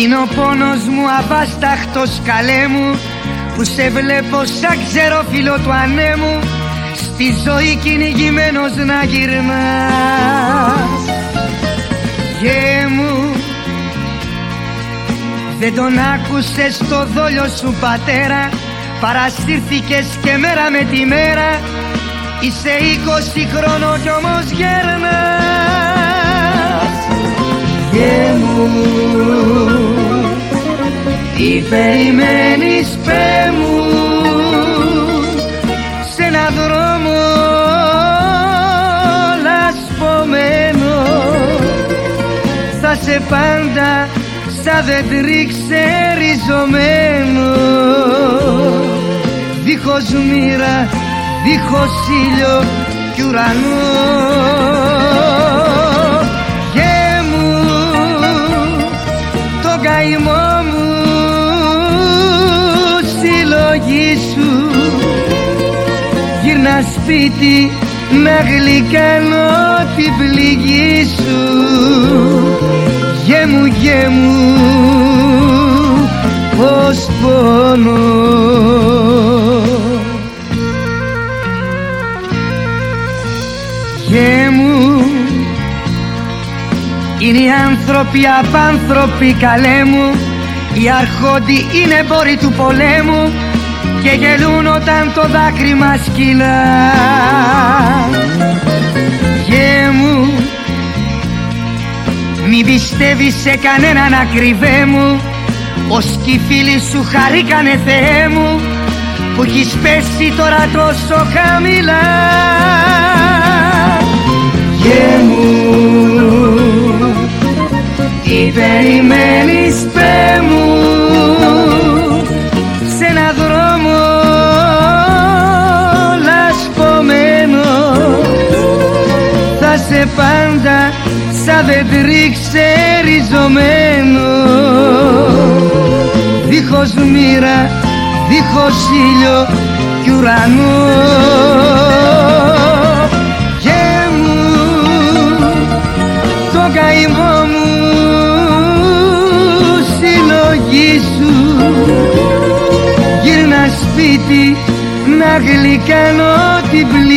Είναι ο πόνος μου αβάσταχτος, καλέ μου, που σε βλέπω σαν ξερόφυλλο του ανέμου, στη ζωή κυνηγημένος να γυρνάς. Γε μου, δεν τον άκουσες το δόλιο σου πατέρα, παρασύρθηκες και μέρα με τη μέρα, είσαι 20 χρόνο κι όμως γέρνας. Γε μου, τι περιμένεις, πέ μου, σ' ένα δρόμο λασπωμένο, θα σε πάντα σαν δέντρι ξεριζωμένο, δίχως μοίρα, δίχως ήλιο κι ουρανό. Γε μου, το καημό μου συλλογή σου, γύρνα σπίτι να γλυκάνω την πληγή σου. Γε μου, πως πονώ. Γε μου, είναι οι άνθρωποι απάνθρωποι, καλέ μου, οι αρχόντοι είναι εμπόροι του πολέμου και γελούν όταν το δάκρυ μας κυλά. Γε μου, μην πιστεύεις σε κανέναν, ακριβέ μου, ως κι οι φίλοι σου χαρήκανε, Θεέ μου, που έχεις πέσει τώρα τόσο χαμηλά. Γε μου, τι περιμένεις, πέ μου, σ' ένα δρόμο λασπωμένο, θα σε πάντα σαν δέντρι ξεριζωμένο, δίχως μοίρα, δίχως ήλιο κι ουρανό. Γε μου, το καημό μου συλλογή σου, γύρνα σπίτι να γλυκάνω την πληγή